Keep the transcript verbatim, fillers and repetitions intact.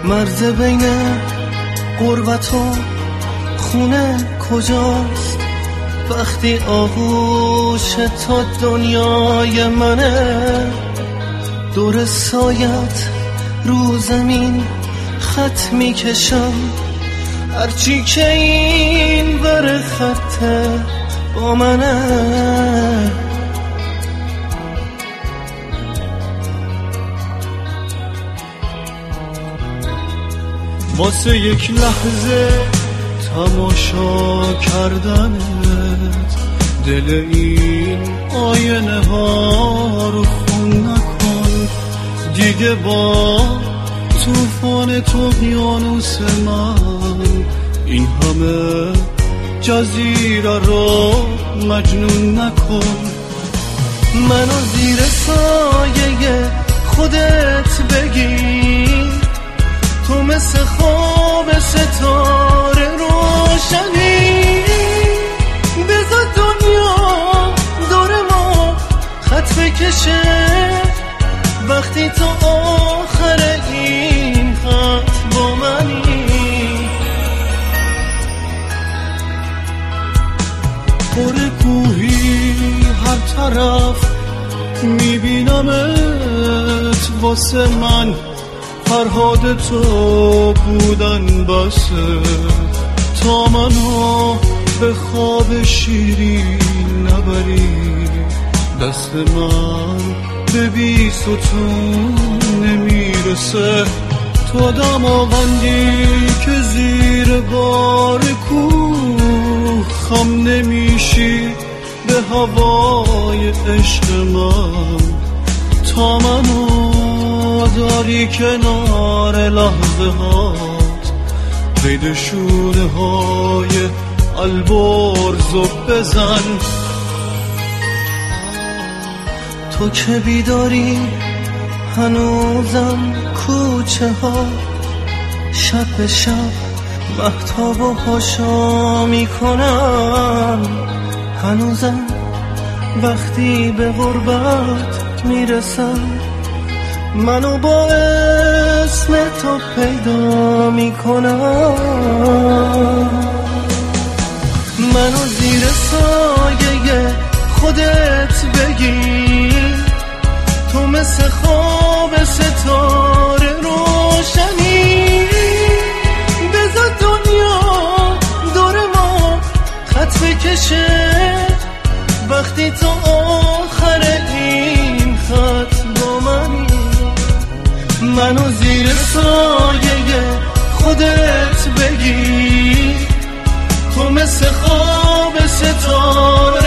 مرز بین غربت و خونه کجاست؟ وقتی آغوش تو دنیای منه، دور سایت رو زمین خط میکشم، هرچی که این ور خطه با منه. واسه یک لحظه تماشا کردنت، دل این آینه ها رو خون نکن دیگه. با طوفان تو اقیانوس من این همه جزیره رو مجنون نکن. منو زیر سایه خودت بگیر، تو مثل خواب ستاره روشنی. بذار دنیا دور ما خط بکشه، وقتی تو آخر این خط با منی. پر کوهی هر طرف میبینمت، واسه من فرهاد تو بودن بسه. تا منو به خواب شیرین نبری، دست من به بی ستون نمیرسه. تو دماغندی که زیر بار کوه خم نمیشی به هوای عشق من. تا منو داری کنار لحظه هات، قید شونه های البرزو بزن. تو که بیداری هنوزم کوچه ها، شب به شب مهتاب و هاشا میکنم. هنوزم وقتی به غربت میرسم، منو با اسم تو پیدا میکنم. منو زیر سایه خودت بگیر، تو مثل خواب ستاره روشنی. بذار دنیا دور ما خط بکشه، وقتی تو آخر این خط با منی. منو زیر سایه خودت بگیر، تو مثل خواب ستاره